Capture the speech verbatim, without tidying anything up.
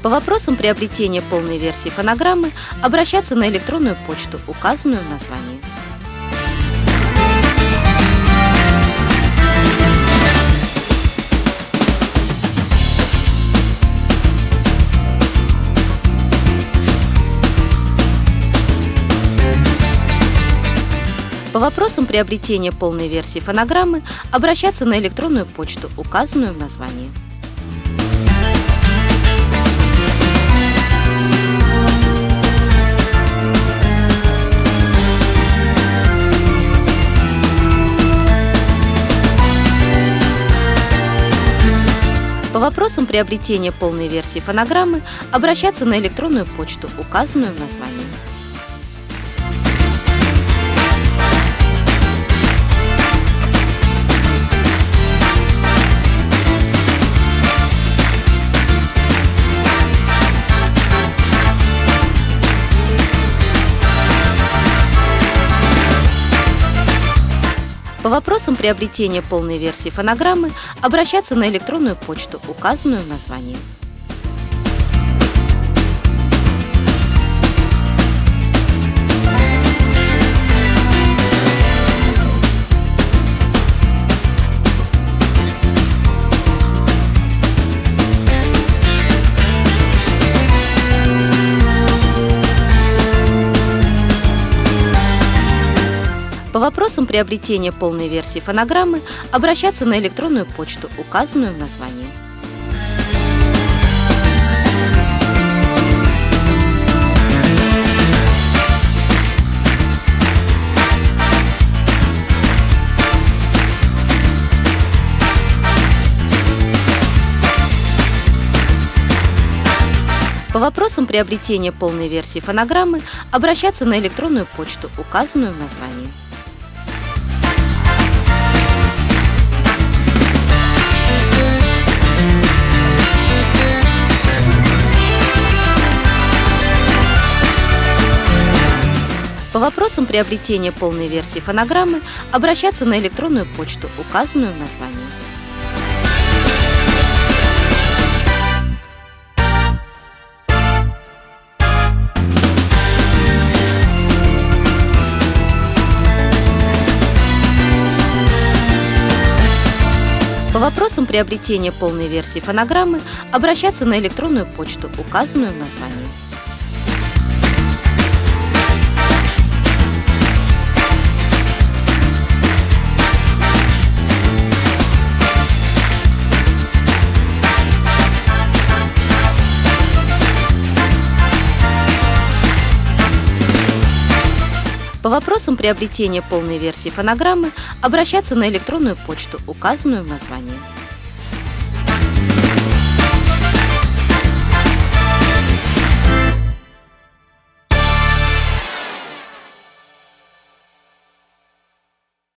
По вопросам приобретения полной версии фонограммы обращаться на электронную почту, указанную в названии. По вопросам приобретения полной версии фонограммы обращаться на электронную почту, указанную в названии. По вопросам приобретения полной версии фонограммы обращаться на электронную почту, указанную в названии. По вопросам приобретения полной версии фонограммы обращаться на электронную почту, указанную в названии. По вопросам приобретения полной версии фонограммы обращаться на электронную почту, указанную в названии. По вопросам приобретения полной версии фонограммы обращаться на электронную почту, указанную в названии. По вопросам приобретения полной версии фонограммы обращаться на электронную почту, указанную в названии. По вопросам приобретения полной версии фонограммы обращаться на электронную почту, указанную в названии. По вопросам приобретения полной версии фонограммы обращаться на электронную почту, указанную в названии.